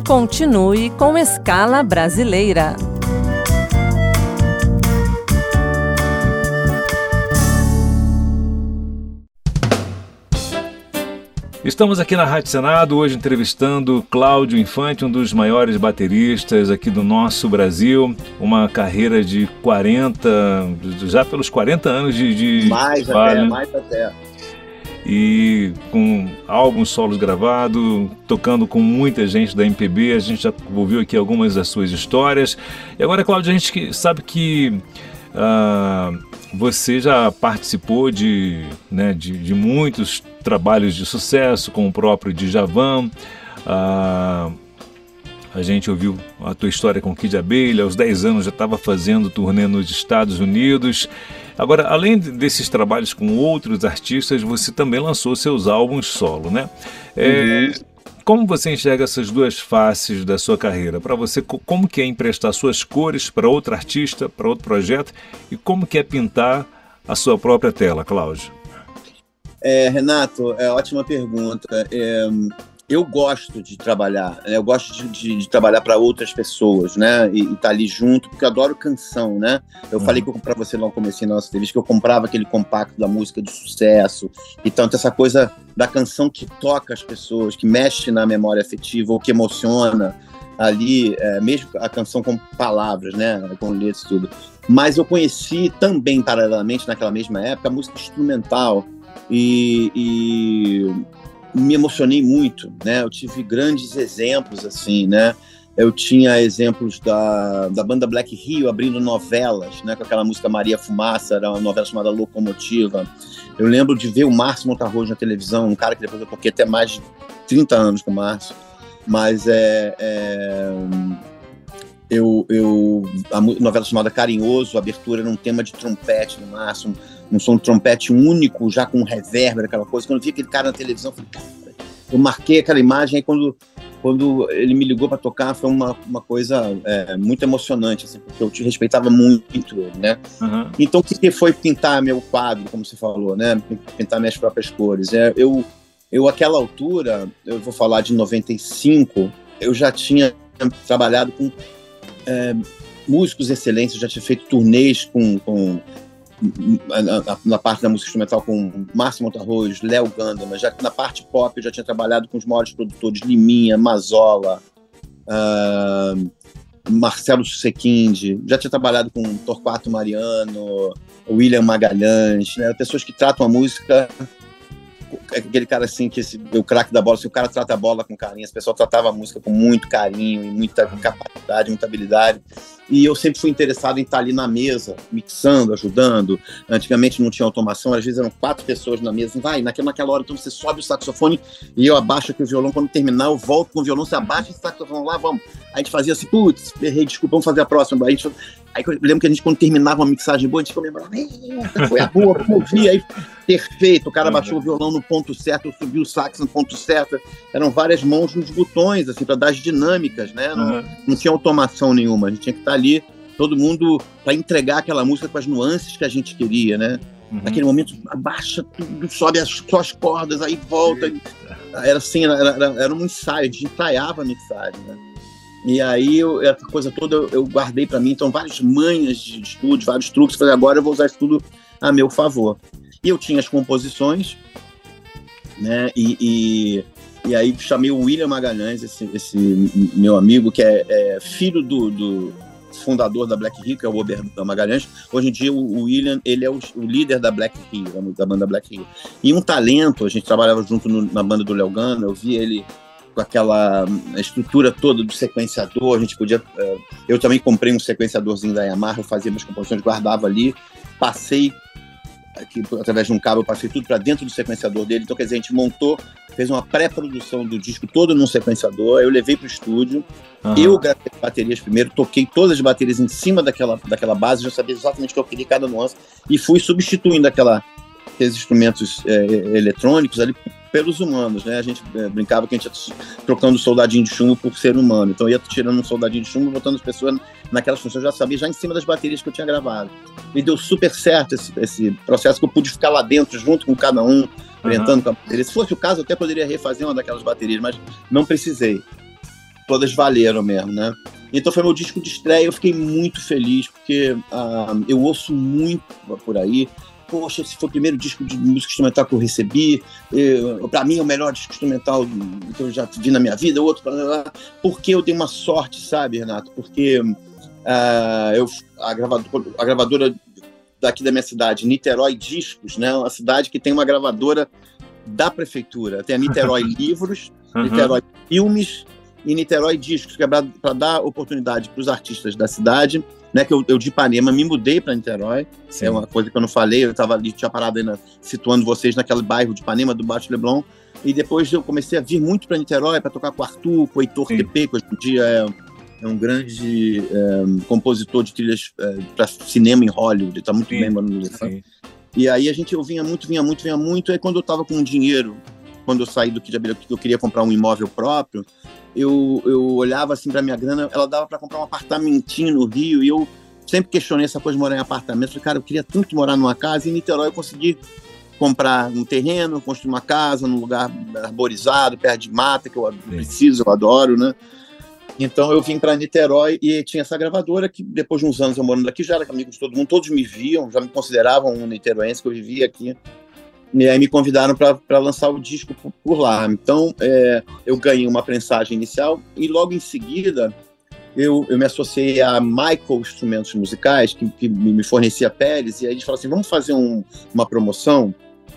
Continue com Escala Brasileira. Estamos aqui na Rádio Senado, hoje entrevistando Cláudio Infante, um dos maiores bateristas aqui do nosso Brasil. Uma carreira de 40, já pelos 40 anos de trabalho. Mais até. E com álbuns solos gravados, tocando com muita gente da MPB. A gente já ouviu aqui algumas das suas histórias. E agora, Cláudio, a gente sabe que você já participou de muitos trabalhos de sucesso, com o próprio Djavan. A gente ouviu a tua história com Kid Abelha, aos 10 anos já estava fazendo turnê nos Estados Unidos. Agora, além desses trabalhos com outros artistas, você também lançou seus álbuns solo, né? Como você enxerga essas duas faces da sua carreira? Para você, como que é emprestar suas cores para outro artista, para outro projeto? E como que é pintar a sua própria tela, Cláudio? Renato, ótima pergunta. Eu gosto de trabalhar, né? Eu gosto de trabalhar para outras pessoas, né? E estar ali junto, porque eu adoro canção, né? Eu falei para você lá no começo da nossa entrevista que eu comprava aquele compacto da música de sucesso. Então, essa coisa da canção que toca as pessoas, que mexe na memória afetiva ou que emociona ali, mesmo a canção com palavras, né? Com letras e tudo. Mas eu conheci também, paralelamente, naquela mesma época, a música instrumental e me emocionei muito, né? Eu tive grandes exemplos, assim, né? Eu tinha exemplos da banda Black Rio abrindo novelas, né? Com aquela música Maria Fumaça, era uma novela chamada Locomotiva. Eu lembro de ver o Márcio Montarrojo na televisão, um cara que depois eu toquei até mais de 30 anos com o Márcio, mas a novela chamada Carinhoso, a abertura era um tema de trompete no máximo, um som de trompete único, já com reverb, aquela coisa. Quando eu vi aquele cara na televisão, eu falei, cara, eu marquei aquela imagem, aí quando ele me ligou para tocar, foi uma coisa muito emocionante, assim, porque eu te respeitava muito ele, né? Uhum. Então, o que foi pintar meu quadro, como você falou, né? Pintar minhas próprias cores. Eu aquela altura, eu vou falar de 95, eu já tinha trabalhado com músicos excelentes, eu já tinha feito turnês na parte da música instrumental com Márcio Montarrojo, Léo Gandama. Já na parte pop eu já tinha trabalhado com os maiores produtores, Liminha, Mazola, Marcelo Susequinde, já tinha trabalhado com Torquato Mariano, William Magalhães, né? Pessoas que tratam a música, aquele cara assim, o craque da bola, se o cara trata a bola com carinho, esse pessoal tratava a música com muito carinho e muita capacidade, muita habilidade. E eu sempre fui interessado em estar ali na mesa, mixando, ajudando. Antigamente não tinha automação, às vezes eram 4 pessoas na mesa. Naquela hora, então você sobe o saxofone e eu abaixo aqui o violão. Quando terminar, eu volto com o violão, você abaixa esse saxofone lá, vamos. A gente fazia assim, putz, errei, desculpa, vamos fazer a próxima. Aí eu lembro que a gente, quando terminava uma mixagem boa, a gente comemorava, foi a boa, promovi, aí perfeito, o cara baixou o violão no ponto certo, eu subi o sax no ponto certo. Eram várias mãos nos botões, assim, para dar as dinâmicas, né? Não tinha automação nenhuma, a gente tinha que estar ali, todo mundo, para entregar aquela música com as nuances que a gente queria, né? Naquele momento, abaixa tudo, sobe só as cordas, aí volta. Era assim, era um ensaio, a gente ensaiava a mixagem, né? E aí, essa coisa toda eu guardei para mim. Então, várias manhas de estúdio, vários truques. Falei, agora eu vou usar isso tudo a meu favor. E eu tinha as composições, né? E aí chamei o William Magalhães, esse meu amigo, que é filho do fundador da Black Rio, que é o Roberto Magalhães. Hoje em dia, o William, ele é o líder da Black Rio, da banda Black Rio. E um talento, a gente trabalhava junto na banda do Léo Gandama, eu vi ele com aquela estrutura toda do sequenciador, a gente podia... eu também comprei um sequenciadorzinho da Yamaha, eu fazia minhas composições, guardava ali, passei, aqui, através de um cabo, eu passei tudo para dentro do sequenciador dele. Então, quer dizer, a gente montou, fez uma pré-produção do disco todo num sequenciador, eu levei para o estúdio, eu gravei as baterias primeiro, toquei todas as baterias em cima daquela base, já sabia exatamente o que eu queria, cada nuance, e fui substituindo aqueles instrumentos eletrônicos ali pelos humanos, né? A gente brincava que a gente ia trocando soldadinho de chumbo por ser humano. Então eu ia tirando um soldadinho de chumbo, botando as pessoas naquelas funções, eu já sabia, já em cima das baterias que eu tinha gravado. E deu super certo esse processo, que eu pude ficar lá dentro, junto com cada um, orientando com a bateria. Se fosse o caso, eu até poderia refazer uma daquelas baterias, mas não precisei. todas valeram mesmo, né? Então foi meu disco de estreia, eu fiquei muito feliz, porque eu ouço muito por aí. Poxa, esse foi o primeiro disco de música instrumental que eu recebi, para mim é o melhor disco instrumental que eu já vi na minha vida, outro, porque eu dei uma sorte, sabe, Renato? Porque a gravadora daqui da minha cidade, Niterói Discos, né? Uma cidade que tem uma gravadora da prefeitura, tem a Niterói Livros, Niterói Filmes e Niterói Discos, que é para dar oportunidade para os artistas da cidade, né, que eu de Ipanema me mudei para Niterói. Sim. É uma coisa que eu não falei, eu estava ali, tinha parado ainda situando vocês naquele bairro de Ipanema, do Baixo Leblon, e depois eu comecei a vir muito para Niterói para tocar com o Arthur, com o Heitor TP, que hoje em dia é um grande compositor de trilhas para cinema em Hollywood, ele está muito bem morando no. E aí eu vinha muito, aí quando eu estava com dinheiro, quando eu saí do Kid Abelha, que eu queria comprar um imóvel próprio, eu olhava assim para minha grana, ela dava para comprar um apartamentinho no Rio, e eu sempre questionei essa coisa de morar em apartamento. Falei, cara, eu queria tanto morar numa casa, e em Niterói eu consegui comprar um terreno, construir uma casa num lugar arborizado, perto de mata, que eu preciso, eu adoro, né? Então eu vim para Niterói e tinha essa gravadora que depois de uns anos eu morando aqui, já era amigo de todo mundo, todos me viam, já me consideravam um niteroense, que eu vivia aqui. E aí me convidaram para lançar o disco por lá. Então, eu ganhei uma prensagem inicial e logo em seguida eu me associei a Michael Instrumentos Musicais, que me fornecia peles, e aí eles falaram assim, vamos fazer uma promoção.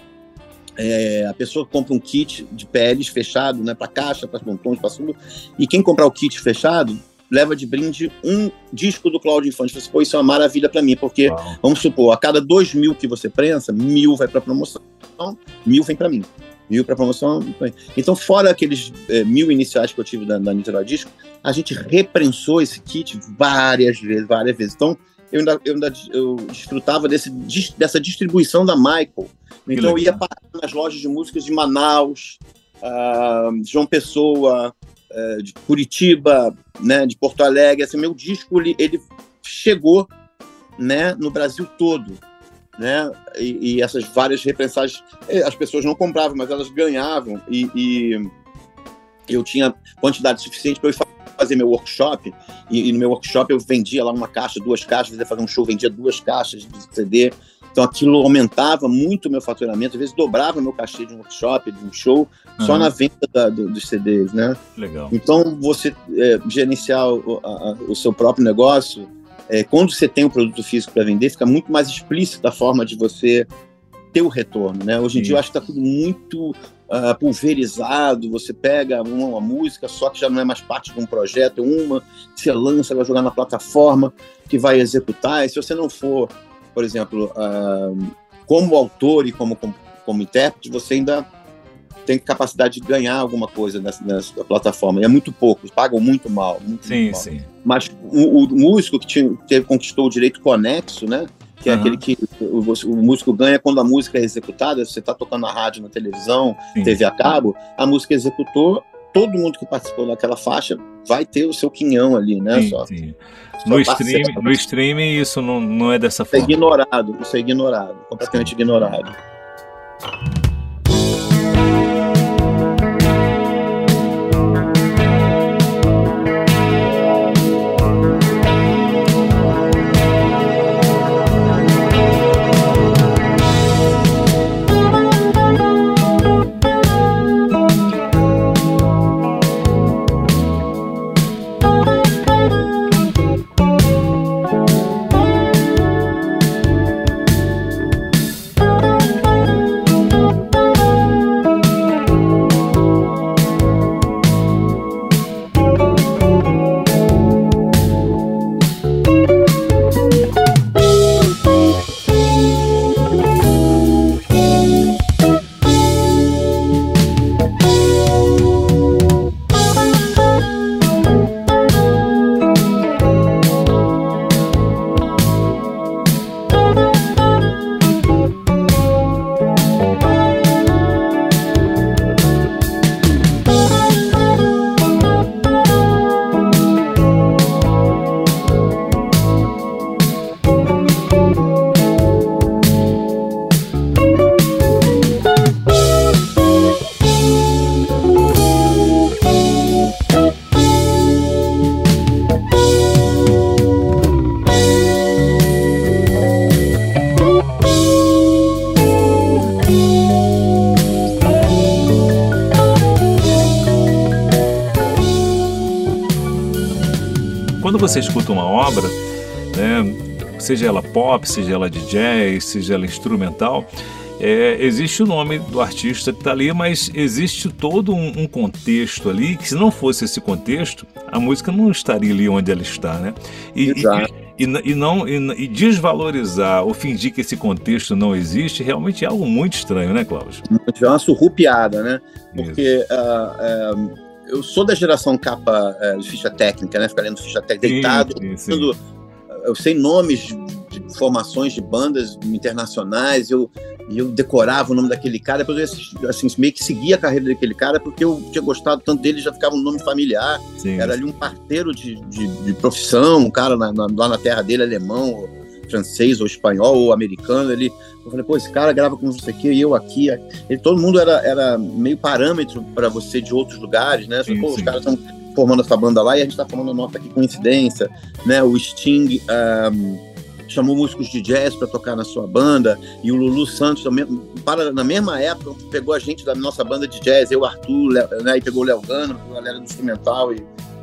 A pessoa compra um kit de peles fechado, né, para caixa, para pontons, para tudo, e quem comprar o kit fechado leva de brinde um disco do Cláudio Infante. Você, pô, isso é uma maravilha para mim, porque, vamos supor, a cada 2.000 que você prensa, 1.000 vai para promoção, 1.000 vem para mim, 1.000 para promoção. Então, fora aqueles 1.000 iniciais que eu tive da Niterói Disco, a gente reprensou esse kit várias vezes. Então, eu desfrutava dessa distribuição da Michael. Então, eu ia parar nas lojas de músicas de Manaus, João Pessoa, de Curitiba, né, de Porto Alegre. Assim, meu disco ele chegou, né, no Brasil todo, né, e essas várias reprensagens as pessoas não compravam, mas elas ganhavam, e eu tinha quantidade suficiente para eu fazer meu workshop, e no meu workshop eu vendia lá uma caixa, 2 caixas, ia fazer um show, vendia 2 caixas de CD. Então aquilo aumentava muito o meu faturamento, às vezes dobrava o meu cachê de um workshop, de um show, só na venda dos CDs, né? Legal. Então você gerenciar o seu próprio negócio, quando você tem um produto físico para vender, fica muito mais explícita a forma de você ter o retorno, né? Hoje em dia eu acho que está tudo muito pulverizado. Você pega uma música só que já não é mais parte de um projeto, uma que você lança, vai jogar na plataforma, que vai executar, e se você não for, por exemplo, como autor e como intérprete, você ainda tem capacidade de ganhar alguma coisa nessa plataforma. E é muito pouco, pagam muito mal. Muito mal. Sim. Mas o músico que conquistou o direito conexo, né? Que é aquele que o músico ganha quando a música é executada. Você está tocando na rádio, na televisão, TV a cabo, a música executou, todo mundo que participou daquela faixa vai ter o seu quinhão ali, né? Sim. No streaming isso não é dessa forma. Isso é ignorado, completamente ignorado. quando você escuta uma obra, né, seja ela pop, seja ela de jazz, seja ela instrumental, existe o nome do artista que está ali, mas existe todo um contexto ali, que se não fosse esse contexto, a música não estaria ali onde ela está, né? E desvalorizar ou fingir que esse contexto não existe realmente é algo muito estranho, né, Cláudio? É uma surrupiada, né? Porque eu sou da geração capa de ficha técnica, né? Ficar lendo ficha técnica deitado. Sim. Eu sei nomes de formações de bandas internacionais, e eu decorava o nome daquele cara, depois eu assim, meio que seguia a carreira daquele cara, porque eu tinha gostado tanto dele, já ficava um nome familiar. Sim. Era ali um parteiro de profissão, um cara lá na terra dele, alemão, ou francês, ou espanhol, ou americano. Eu falei, pô, esse cara grava com você aqui, e eu aqui. Todo mundo era meio parâmetro para você de outros lugares, né? Sim, pô, os caras estão formando essa banda lá, e a gente tá formando a nossa aqui, coincidência, né? O Sting chamou músicos de jazz para tocar na sua banda, e o Lulu Santos também, na mesma época, pegou a gente da nossa banda de jazz, eu, Arthur, né? E pegou o Léo Gano, a galera do instrumental,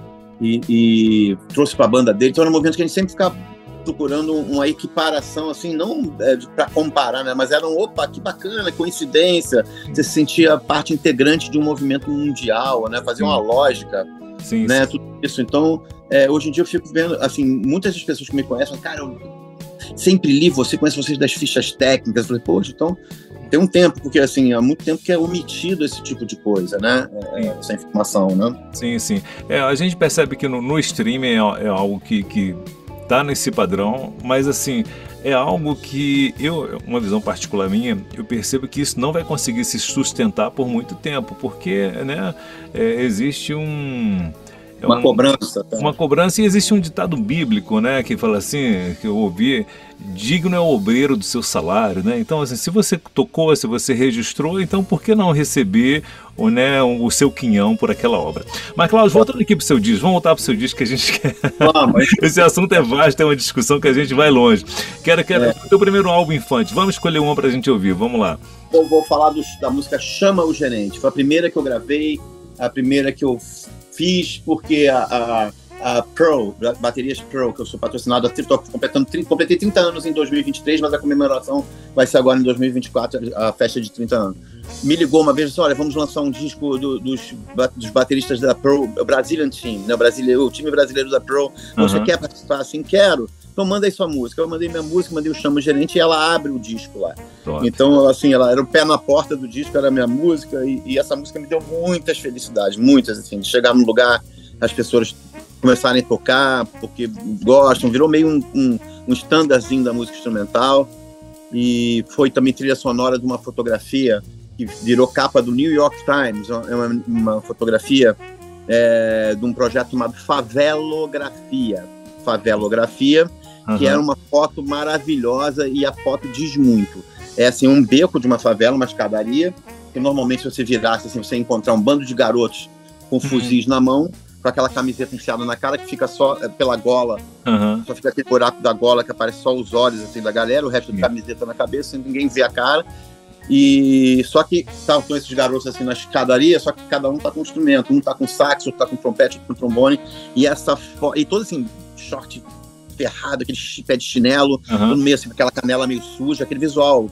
e trouxe para a banda dele. Então era um movimento que a gente sempre ficava procurando uma equiparação, assim, não para comparar, né? Mas era opa, que bacana, coincidência, você se sentia parte integrante de um movimento mundial, né? Fazia uma lógica, né? Tudo isso. Então, hoje em dia eu fico vendo, assim, muitas das pessoas que me conhecem, cara, eu sempre li conheço vocês das fichas técnicas. Eu falei, poxa, então tem um tempo, porque assim, há muito tempo que é omitido esse tipo de coisa, né? Essa informação, né? Sim. A gente percebe que no streaming é algo que tá nesse padrão, mas assim, é algo que uma visão particular minha, eu percebo que isso não vai conseguir se sustentar por muito tempo, porque, né, existe uma cobrança. Tá? Uma cobrança, e existe um ditado bíblico, né, que fala assim, que eu ouvi, digno é o obreiro do seu salário, né? Então, assim, se você tocou, se você registrou, então por que não receber o seu quinhão por aquela obra? Mas, Cláudio, voltando aqui pro seu disco, vamos voltar pro seu disco, que a gente quer... Esse assunto é vasto, é uma discussão que a gente vai longe. Quero o teu primeiro álbum infante, vamos escolher uma pra gente ouvir, vamos lá. Eu vou falar da música Chama o Gerente, foi a primeira que eu gravei, a primeira que eu fiz, porque a Pro, baterias Pro, que eu sou patrocinado, completei 30 anos em 2023, mas a comemoração vai ser agora em 2024, a festa de 30 anos. Me ligou uma vez e disse, olha, vamos lançar um disco dos bateristas da Pro, Brazilian Team, né, o time brasileiro da Pro. Você quer participar? Assim, quero. Então manda aí sua música. Eu mandei minha música, mandei o Chama o Gerente, e ela abre o disco lá. Então, assim, ela era o pé na porta do disco, era a minha música, e essa música me deu muitas felicidades, muitas, assim, de chegar num lugar, as pessoas começarem a tocar, porque gostam, virou meio um standardzinho da música instrumental, e foi também trilha sonora de uma fotografia que virou capa do New York Times, uma fotografia de um projeto chamado Favelografia, que era uma foto maravilhosa, e a foto diz muito. É assim, um beco de uma favela, uma escadaria, que normalmente se você virasse, assim, você ia encontrar um bando de garotos com fuzis na mão, com aquela camiseta enfiada na cara, que fica só pela gola, só fica aquele buraco da gola que aparece só os olhos, assim, da galera, o resto de camiseta na cabeça, ninguém vê a cara. E só que estavam esses garotos assim na escadaria, só que cada um tá com um instrumento, um tá com saxo, outro tá com trompete, outro com trombone, e todo assim, short ferrado, aquele pé de chinelo, no meio, assim, aquela canela meio suja, aquele visual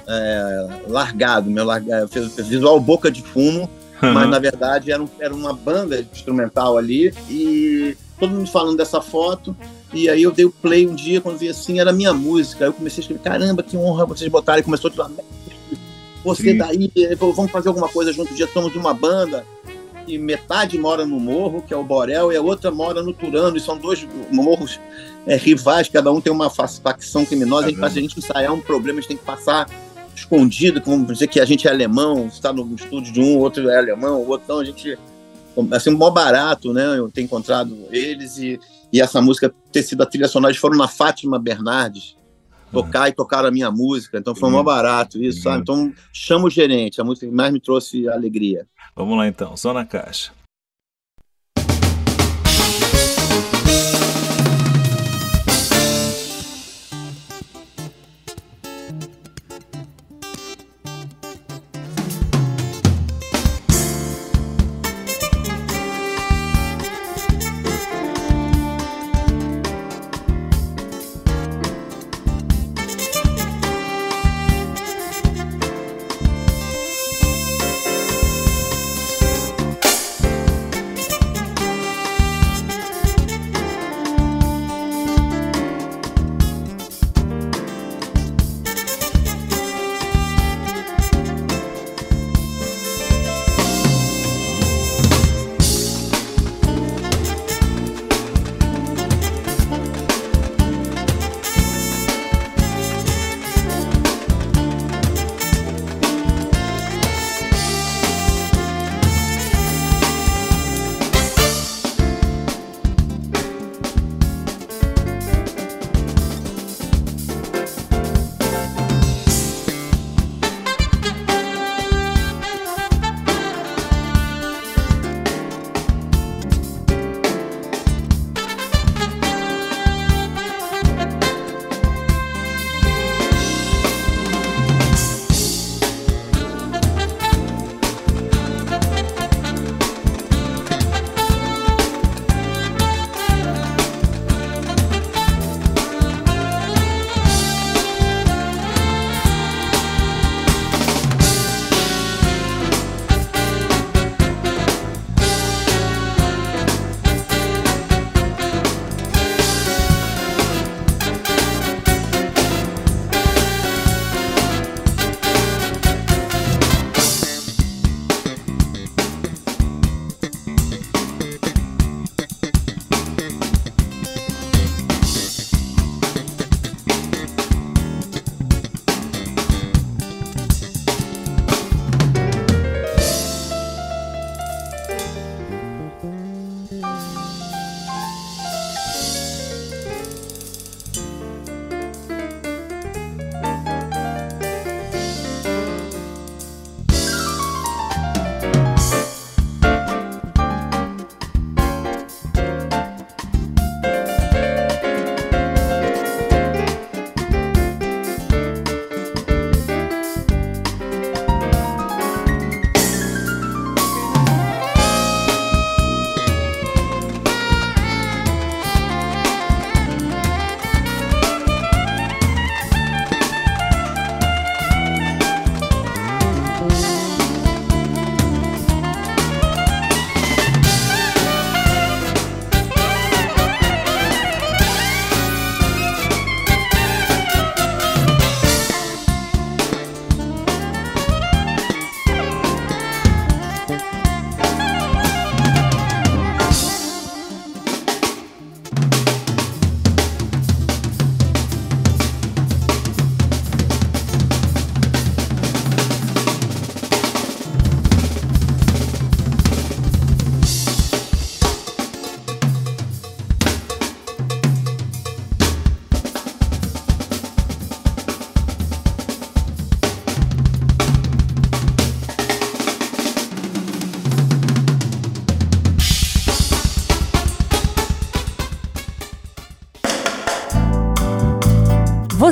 largado, visual boca de fumo, mas na verdade era uma banda instrumental ali, e todo mundo falando dessa foto. E aí eu dei o play um dia, quando vi assim, era a minha música. Aí eu comecei a escrever, caramba, que honra vocês botarem. Começou a falar, você daí, vamos fazer alguma coisa junto. Já somos uma banda, e metade mora no morro, que é o Borel, e a outra mora no Turano, e são dois morros rivais, cada um tem uma facção criminosa. A gente ensaiar um problema, a gente tem que passar escondido, vamos dizer que a gente é alemão, está no estúdio de um, o outro é alemão, o outro não, a gente... Assim, mó barato, né? Eu ter encontrado eles, e essa música ter sido a trilha sonora. Eles foram na Fátima Bernardes tocar e tocaram a minha música, então foi mó barato isso, sabe? Então, Chama o Gerente, a música que mais me trouxe alegria. Vamos lá então, só na caixa.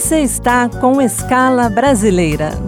Você está com Escala Brasileira.